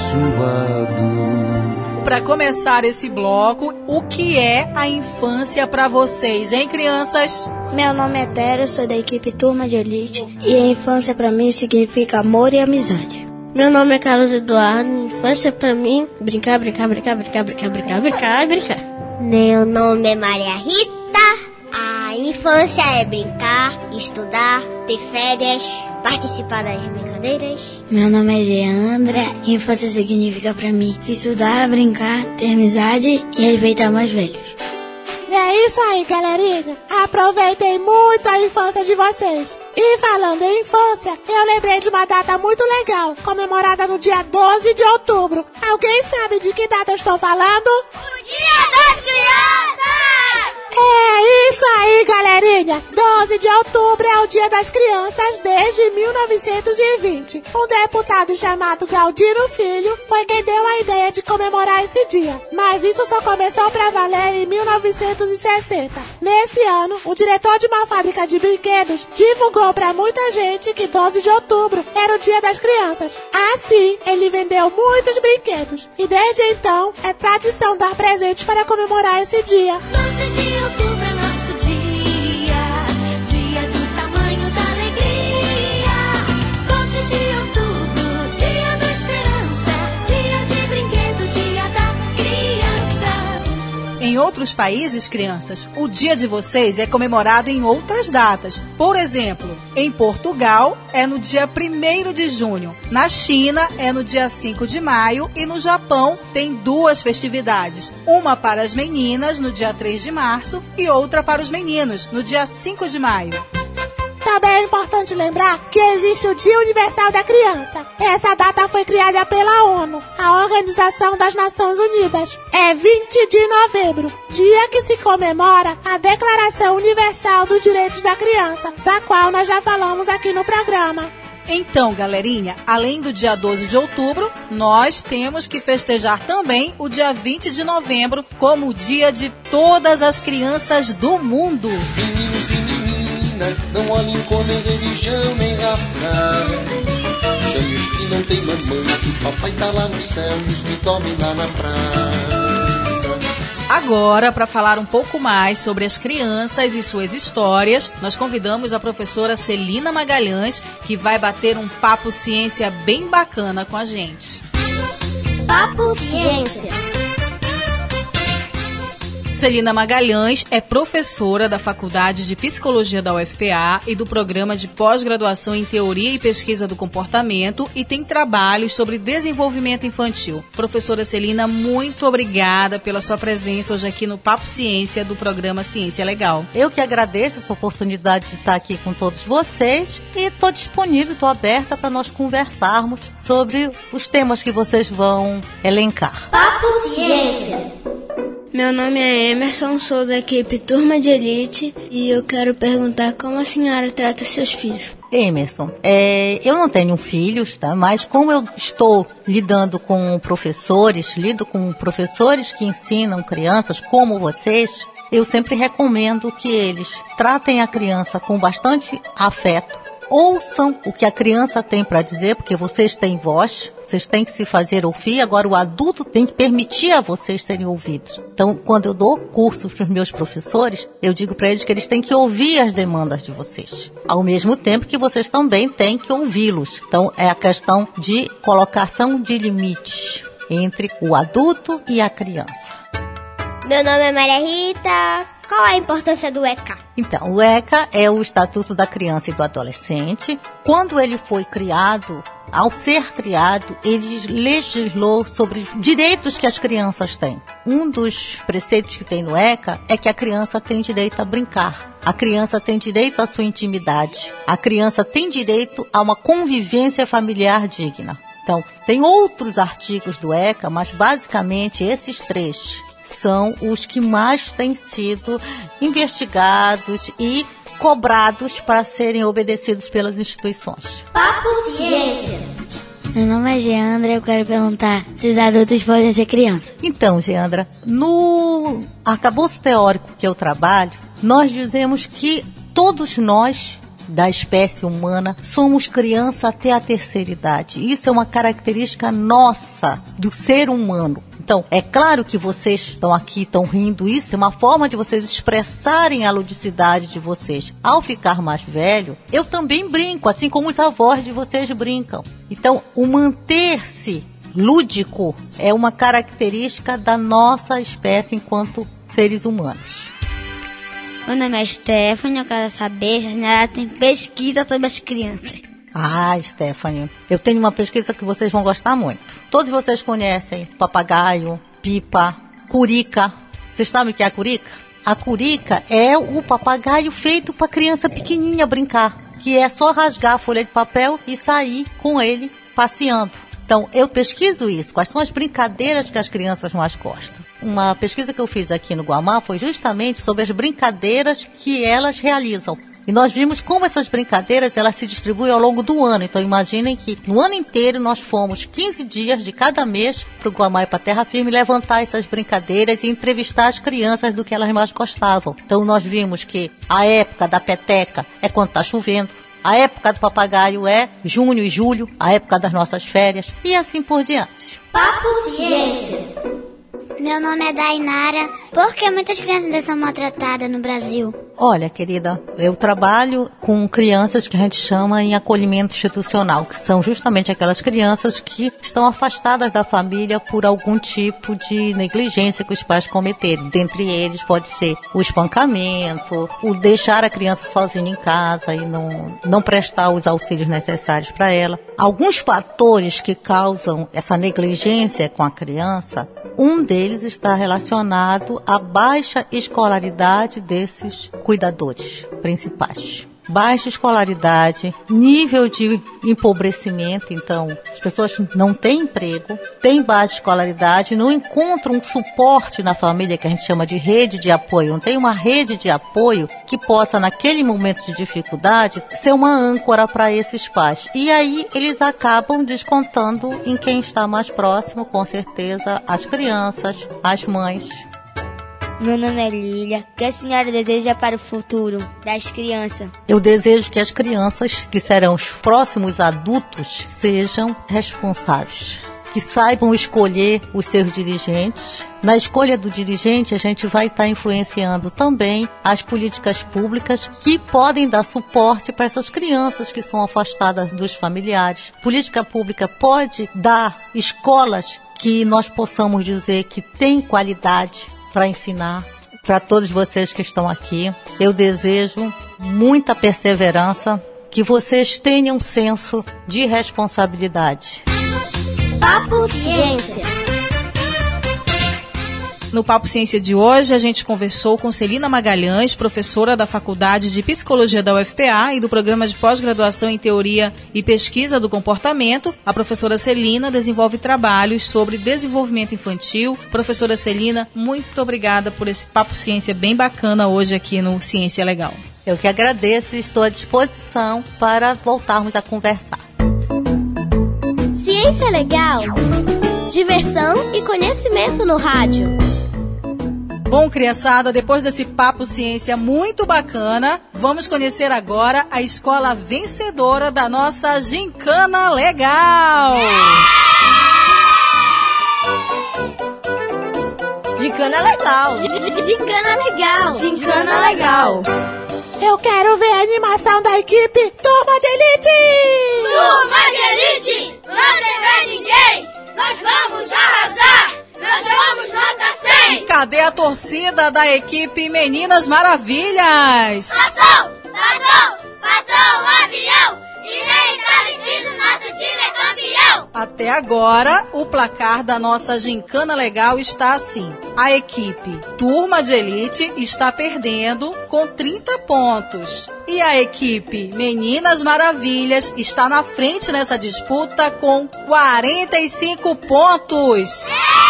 abençoado. Para começar esse bloco, o que é a infância para vocês, hein, crianças? Meu nome é Tero, sou da equipe Turma de Elite e a infância para mim significa amor e amizade. Meu nome é Carlos Eduardo, infância para mim, brincar, brincar, brincar, brincar, brincar, brincar, brincar e brincar. Meu nome é Maria Rita, a infância é brincar, estudar, ter férias, participar das brincadeiras. Meu nome é Geandra, infância significa pra mim estudar, brincar, ter amizade e respeitar mais velhos. É isso aí, galerinha. Aproveitem muito a infância de vocês. E falando em infância, eu lembrei de uma data muito legal, comemorada no dia doze de outubro. Alguém sabe de que data eu estou falando? O Dia das Crianças! É isso aí, galerinha. doze de outubro é o Dia das Crianças desde mil novecentos e vinte. Um deputado chamado Galdino Filho foi quem deu a ideia de comemorar esse dia. Mas isso só começou pra valer em mil novecentos e sessenta. Nesse ano, o diretor de uma fábrica de brinquedos divulgou pra muita gente que doze de outubro era o Dia das Crianças. Assim, ele vendeu muitos brinquedos. E desde então, é tradição dar presentes para comemorar esse dia. doze de outubro é nosso dia, dia do tamanho da alegria. doze de outubro, dia da esperança, dia de brinquedo, dia da criança. Em outros países, crianças, o dia de vocês é comemorado em outras datas. Por exemplo, em Portugal é no dia primeiro de junho, na China é no dia cinco de maio e no Japão tem duas festividades. Uma para as meninas, no dia três de março, e outra para os meninos, no dia cinco de maio. Também é importante lembrar que existe o Dia Universal da Criança. Essa data foi criada pela ONU, a Organização das Nações Unidas. É vinte de novembro, dia que se comemora a Declaração Universal dos Direitos da Criança, da qual nós já falamos aqui no programa. Então, galerinha, além do dia doze de outubro, nós temos que festejar também o dia vinte de novembro como o dia de todas as crianças do mundo. Meninos e meninas, não olhem cor, nem religião, nem raça. Chame os que não tem mamãe, que o papai tá lá no céu e os que dormem lá na praça. Agora, para falar um pouco mais sobre as crianças e suas histórias, nós convidamos a professora Celina Magalhães, que vai bater um papo ciência bem bacana com a gente. Papo Ciência. Celina Magalhães é professora da Faculdade de Psicologia da U F P A e do Programa de Pós-Graduação em Teoria e Pesquisa do Comportamento e tem trabalhos sobre desenvolvimento infantil. Professora Celina, muito obrigada pela sua presença hoje aqui no Papo Ciência do programa Ciência Legal. Eu que agradeço essa oportunidade de estar aqui com todos vocês e estou disponível, estou aberta para nós conversarmos sobre os temas que vocês vão elencar. Papo Ciência. Meu nome é Emerson, sou da equipe Turma de Elite e eu quero perguntar como a senhora trata seus filhos. Emerson, é, eu não tenho filhos, tá? Mas como eu estou lidando com professores, lido com professores que ensinam crianças como vocês, eu sempre recomendo que eles tratem a criança com bastante afeto, ouçam o que a criança tem para dizer, porque vocês têm voz, vocês têm que se fazer ouvir, agora o adulto tem que permitir a vocês serem ouvidos. Então, quando eu dou cursos para os meus professores, eu digo para eles que eles têm que ouvir as demandas de vocês, ao mesmo tempo que vocês também têm que ouvi-los. Então, é a questão de colocação de limites entre o adulto e a criança. Meu nome é Maria Rita. Qual a importância do ECA? Então, o ECA é o Estatuto da Criança e do Adolescente. Quando ele foi criado, ao ser criado, ele legislou sobre os direitos que as crianças têm. Um dos preceitos que tem no ECA é que a criança tem direito a brincar. A criança tem direito à sua intimidade. A criança tem direito a uma convivência familiar digna. Então, tem outros artigos do ECA, mas basicamente esses três são os que mais têm sido investigados e cobrados para serem obedecidos pelas instituições. Papo Ciência. Meu nome é Geandra, eu quero perguntar se os adultos podem ser crianças. Então, Geandra, no arcabouço teórico que eu trabalho, nós dizemos que todos nós da espécie humana somos criança até a terceira idade. Isso é uma característica nossa do ser humano. Então, é claro que vocês estão aqui, estão rindo, isso é uma forma de vocês expressarem a ludicidade de vocês. Ao ficar mais velho, eu também brinco, assim como os avós de vocês brincam. Então, o manter-se lúdico é uma característica da nossa espécie enquanto seres humanos. Meu nome é Stephanie, eu quero saber se ela tem pesquisa sobre as crianças. Ah, Stephanie, eu tenho uma pesquisa que vocês vão gostar muito. Todos vocês conhecem papagaio, pipa, curica. Vocês sabem o que é a curica? A curica é o papagaio feito para criança pequenininha brincar, que é só rasgar a folha de papel e sair com ele passeando. Então, eu pesquiso isso. Quais são as brincadeiras que as crianças mais gostam? Uma pesquisa que eu fiz aqui no Guamá foi justamente sobre as brincadeiras que elas realizam. E nós vimos como essas brincadeiras elas se distribuem ao longo do ano. Então imaginem que no ano inteiro nós fomos quinze dias de cada mês para o Guamá e para a Terra Firme levantar essas brincadeiras e entrevistar as crianças do que elas mais gostavam. Então nós vimos que a época da peteca é quando está chovendo. A época do papagaio é junho e julho, a época das nossas férias e assim por diante. Papo Ciência. Meu nome é Dainara. Por que muitas crianças são maltratadas no Brasil? Olha, querida, eu trabalho com crianças que a gente chama em acolhimento institucional, que são justamente aquelas crianças que estão afastadas da família por algum tipo de negligência que os pais cometeram. Dentre eles pode ser o espancamento, o deixar a criança sozinha em casa e não, não prestar os auxílios necessários para ela. Alguns fatores que causam essa negligência com a criança, um deles está relacionado à baixa escolaridade desses cuidadores principais. Baixa escolaridade, nível de empobrecimento, então as pessoas não têm emprego, têm baixa escolaridade, não encontram um suporte na família que a gente chama de rede de apoio, não tem uma rede de apoio que possa naquele momento de dificuldade ser uma âncora para esses pais. E aí eles acabam descontando em quem está mais próximo, com certeza as crianças, as mães. Meu nome é Lília. O que a senhora deseja para o futuro das crianças? Eu desejo que as crianças, que serão os próximos adultos, sejam responsáveis, que saibam escolher os seus dirigentes. Na escolha do dirigente, a gente vai estar influenciando também as políticas públicas que podem dar suporte para essas crianças que são afastadas dos familiares. Política pública pode dar escolas que nós possamos dizer que têm qualidade para ensinar. Para todos vocês que estão aqui, eu desejo muita perseverança, que vocês tenham um senso de responsabilidade. Papo Ciência. No Papo Ciência de hoje, a gente conversou com Celina Magalhães, professora da Faculdade de Psicologia da U F P A e do Programa de Pós-Graduação em Teoria e Pesquisa do Comportamento. A professora Celina desenvolve trabalhos sobre desenvolvimento infantil. Professora Celina, muito obrigada por esse Papo Ciência bem bacana hoje aqui no Ciência Legal. Eu que agradeço e estou à disposição para voltarmos a conversar. Ciência Legal. Diversão e conhecimento no rádio. Bom, criançada, depois desse Papo Ciência muito bacana, Vamos conhecer agora a escola vencedora da nossa Gincana Legal. Gincana Legal. Gincana Legal. Gincana Legal. Eu quero ver a animação da equipe Turma de Elite! Turma de Elite! Não dever ninguém! Nós vamos arrasar! Nós vamos nota cem! E cadê a torcida da equipe Meninas Maravilhas? Passou! Passou! Passou o avião! E nem está vestido, nosso time é campeão! Até agora, o placar da nossa Gincana Legal está assim. A equipe Turma de Elite está perdendo com trinta pontos. E a equipe Meninas Maravilhas está na frente nessa disputa com quarenta e cinco pontos.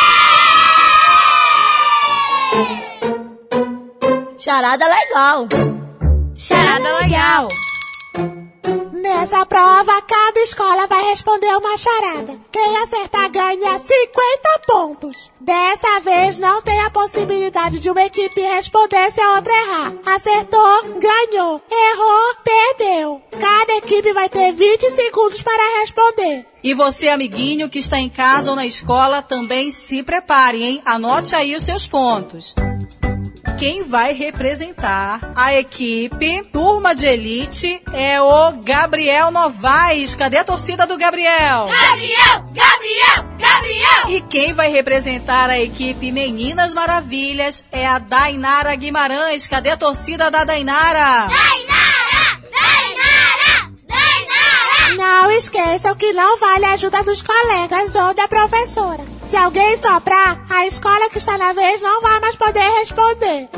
Charada legal. Charada legal. Nessa prova, cada escola vai responder uma charada. Quem acertar ganha cinquenta pontos. Dessa vez, não tem a possibilidade de uma equipe responder se a outra errar. Acertou, ganhou. Errou, perdeu. Cada equipe vai ter vinte segundos para responder. E você, amiguinho, que está em casa ou na escola, também se prepare, hein? Anote aí os seus pontos. Quem vai representar a equipe Turma de Elite é o Gabriel Novaes. Cadê a torcida do Gabriel? Gabriel! Gabriel! Gabriel! E quem vai representar a equipe Meninas Maravilhas é a Dainara Guimarães. Cadê a torcida da Dainara? Dainara! Dainara! Dainara! Não esqueçam que não vale a ajuda dos colegas ou da professora. Se alguém soprar, a escola que está na vez não vai mais poder responder.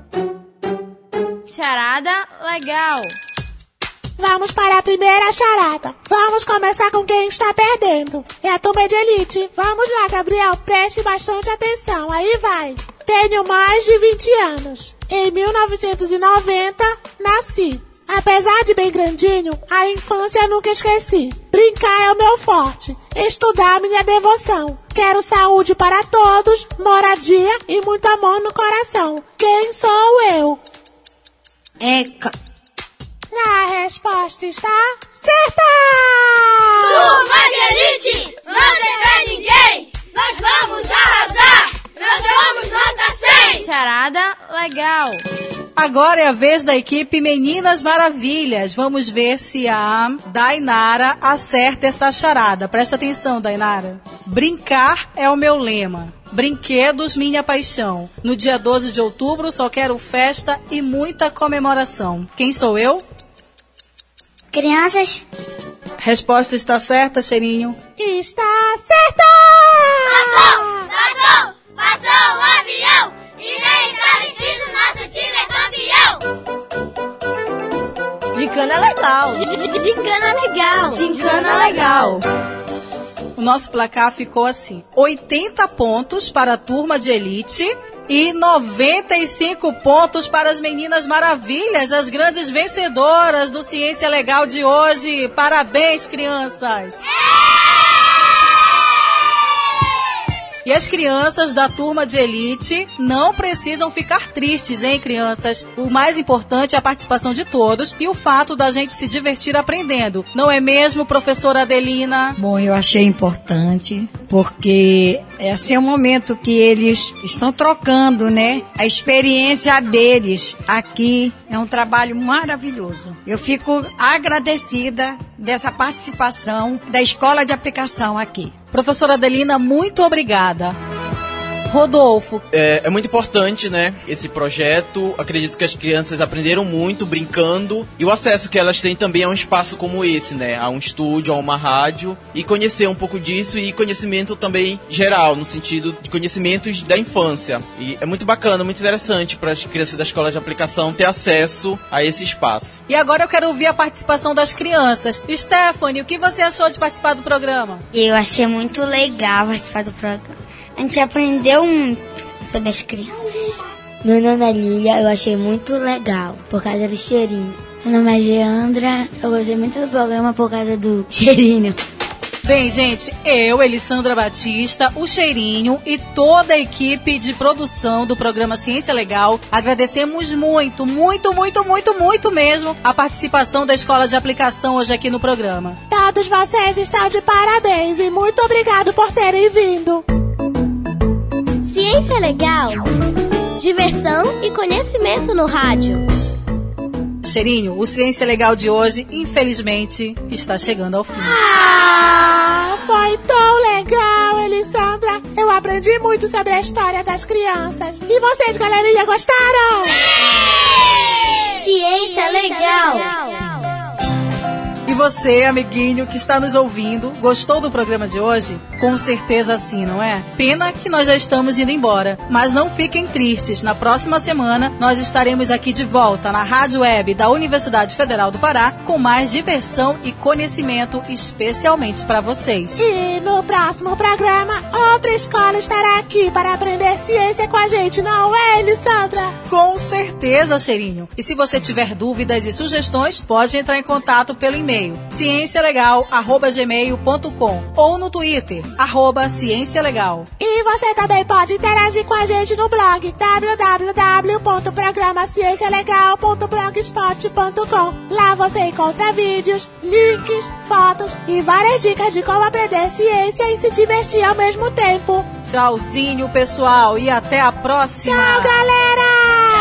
Charada legal. Vamos para a primeira charada. Vamos começar com quem está perdendo. É a Turma de Elite. Vamos lá, Gabriel, preste bastante atenção. Aí vai. Tenho mais de vinte anos. Em mil novecentos e noventa, nasci. Apesar de bem grandinho, a infância nunca esqueci. Brincar é o meu forte, estudar minha devoção. Quero saúde para todos, moradia e muito amor no coração. Quem sou eu? Eca. A resposta está certa! Turma de Elite, não dever ninguém! Nós vamos arrasar! Nós vamos nota cem! Charada legal. Agora é a vez da equipe Meninas Maravilhas. Vamos ver se a Dainara acerta essa charada. Presta atenção, Dainara. Brincar é o meu lema. Brinquedos, minha paixão. No dia doze de outubro, só quero festa e muita comemoração. Quem sou eu? Crianças. Resposta está certa, Cheirinho? Está certa! Passou! Passou! Passou o avião! E nem está vestido, nosso time é campeão! Gincana legal. Gincana legal. Gincana legal. O nosso placar ficou assim: oitenta pontos para a Turma de Elite e noventa e cinco pontos para as Meninas Maravilhas, as grandes vencedoras do Ciência Legal de hoje. Parabéns, crianças! E as crianças da Turma de Elite não precisam ficar tristes, hein, crianças? O mais importante é a participação de todos e o fato da gente se divertir aprendendo. Não é mesmo, professora Adelina? Bom, eu achei importante, porque esse é o momento que eles estão trocando, né? A experiência deles aqui é um trabalho maravilhoso. Eu fico agradecida dessa participação da Escola de Aplicação aqui. Professora Adelina, muito obrigada. Rodolfo. É, é muito importante, né, esse projeto. Acredito que as crianças aprenderam muito brincando e o acesso que elas têm também a um espaço como esse, né, a um estúdio, a uma rádio, e conhecer um pouco disso e conhecimento também geral, no sentido de conhecimentos da infância. E é muito bacana, muito interessante para as crianças da Escola de Aplicação ter acesso a esse espaço. E agora eu quero ouvir a participação das crianças. Stephanie, o que você achou de participar do programa? Eu achei muito legal participar do programa. A gente aprendeu muito sobre as crianças. Meu nome é Lilia, eu achei muito legal, por causa do cheirinho. Meu nome é Geandra, eu gostei muito do programa por causa do cheirinho. Bem, gente, eu, Elisandra Batista, o Cheirinho e toda a equipe de produção do programa Ciência Legal agradecemos muito, muito, muito, muito, muito mesmo a participação da Escola de Aplicação hoje aqui no programa. Todos vocês estão de parabéns e muito obrigado por terem vindo. Ciência Legal. Diversão e conhecimento no rádio. Cheirinho, o Ciência Legal de hoje, infelizmente, está chegando ao fim. Ah, foi tão legal, Elisandra. Eu aprendi muito sobre a história das crianças. E vocês, galerinha, gostaram? Ciência Legal. E você, amiguinho que está nos ouvindo, gostou do programa de hoje? Com certeza sim, não é? Pena que nós já estamos indo embora. Mas não fiquem tristes, na próxima semana nós estaremos aqui de volta na Rádio Web da Universidade Federal do Pará com mais diversão e conhecimento especialmente para vocês. E no próximo programa, outra escola estará aqui para aprender ciência com a gente, não é, Elisandra? Com certeza, Cheirinho. E se você tiver dúvidas e sugestões, pode entrar em contato pelo e-mail ciencialegal arroba gmail ponto com ou no Twitter, arroba Ciência Legal. E você também pode interagir com a gente no blog w w w ponto programa ciência legal ponto blogspot ponto com. Lá você encontra vídeos, links, fotos e várias dicas de como aprender ciência e se divertir ao mesmo tempo. Tchauzinho, pessoal, e até a próxima! Tchau, galera!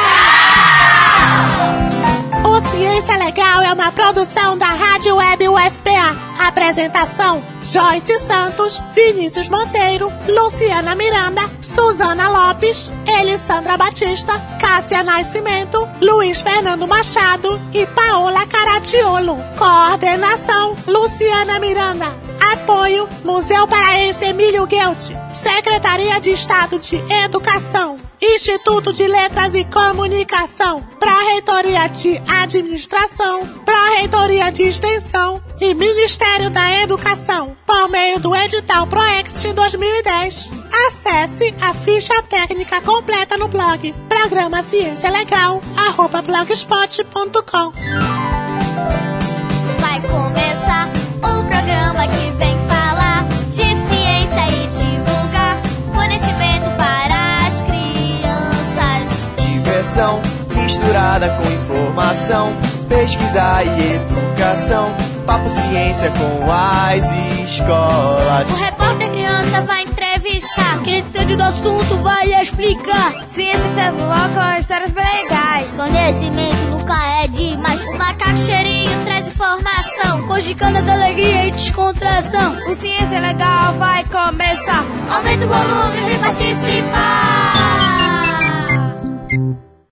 O Ciência Legal é uma produção da Rádio Web U F P A. Apresentação: Joyce Santos, Vinícius Monteiro, Luciana Miranda, Suzana Lopes, Elisandra Batista, Cássia Nascimento, Luiz Fernando Machado e Paola Caratiolo. Coordenação: Luciana Miranda. Apoio: Museu Paraense Emílio Guelt, Secretaria de Estado de Educação, Instituto de Letras e Comunicação, Pró-Reitoria de Administração, Pró-Reitoria de Extensão e Ministério da Educação, por meio do edital ProExt dois mil e dez. Acesse a ficha técnica completa no blog programa ciência legal arroba blogspot ponto com. Vai começar o programa que vem falar de ciência e divulgar conhecimento para as crianças. Diversão misturada com informação, pesquisa e educação, papo ciência com as escolas. O repórter criança vai entrevistar quem entende do assunto, vai explicar. Ciência que desenvolve com histórias bem legais. Conhecimento nunca é demais. O macaco Cheirinho traz informação, com gicanas, alegria e descontração. O Ciência Legal vai começar. Aumenta o volume, vem participar.